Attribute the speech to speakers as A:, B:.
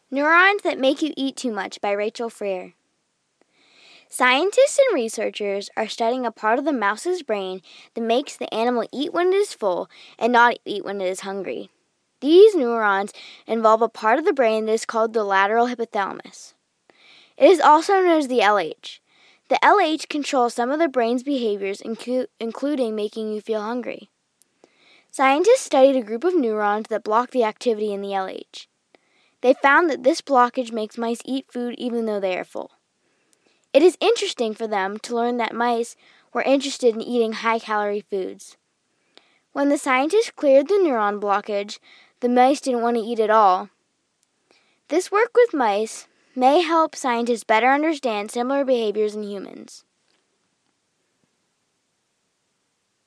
A: Neurons That Make You Eat Too Much by Rachel Freer. Scientists and researchers are studying a part of the mouse's brain that makes the animal eat when it is full and not eat when it is hungry. These neurons involve a part of the brain that is called the lateral hypothalamus. It is also known as the LH. The LH controls some of the brain's behaviors, including making you feel hungry. Scientists studied a group of neurons that block the activity in the LH. They found that this blockage makes mice eat food even though they are full. It is interesting for them to learn that mice were interested in eating high-calorie foods. When the scientists cleared the neuron blockage, the mice didn't want to eat at all. This work with mice may help scientists better understand similar behaviors in humans.